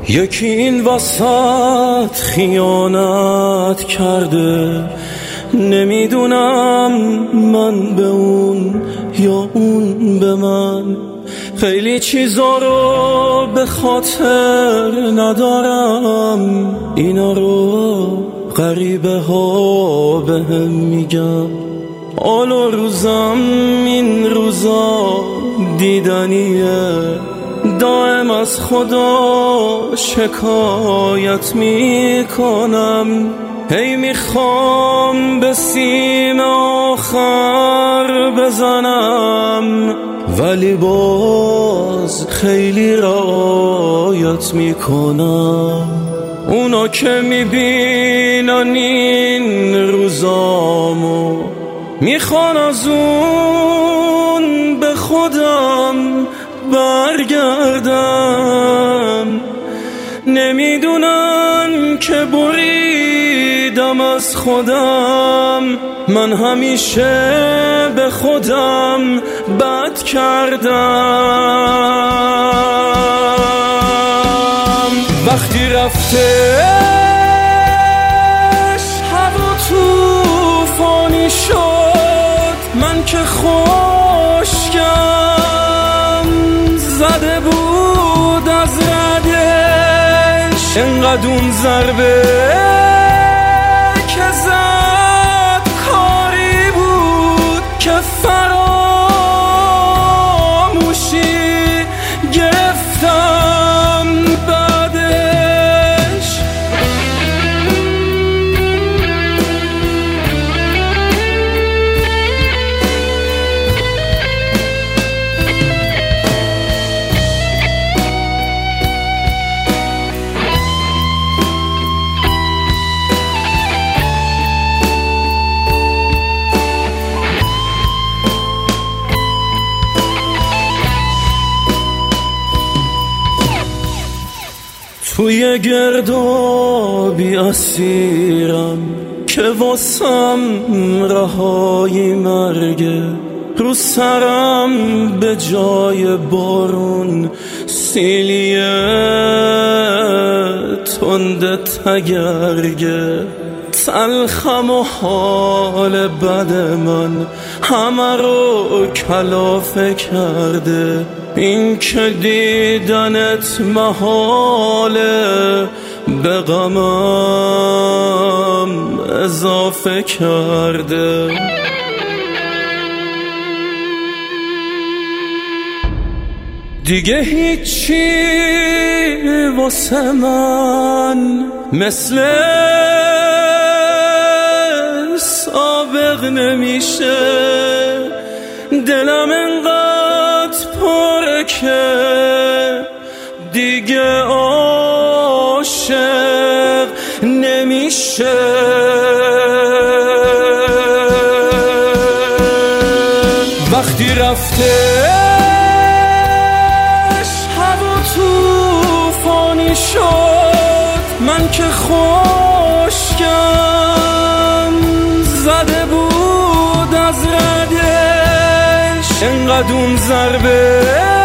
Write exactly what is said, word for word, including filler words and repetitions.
یکی این وسط خیانت کرده، نمیدونم من به اون یا اون به من. خیلی چیزا رو به خاطر ندارم، اینا رو غریبه ها به هم میگم. آل و روزم این روزا دیدنیه، دائم از خدا شکایت میکنم. هی میخوام به سیم آخر بزنم، ولی باز خیلی رعایت میکنم. اونا که میبینن این روزامو میخوان از اون به خودم برگردم. نمیدونن که بریدم از خودم، من همیشه به خودم بد کردم. وقتی رفتش هوا طوفانی شد، من که خشکم زده بود از ردش. انقدر اون ضربه که زد کاری بود که فراموشی گرفتم بعدش. توی گردابی اسیرم که واسم رهایی مرگه. رو سرم به جای بارون سیلیه تنده تگرگه. تلخم و حال بد من همه رو کلافه کرده. این که دیدنت محاله به غمم اضافه کرده. دیگه هیچی واسه من مثل سابق نمیشه. دلم انقدر پره که دیگه عاشق نمیشه. وقتی رفتش هوا طوفانی شد، من که خشکم زده بود از ردش. انقدر اون ضربه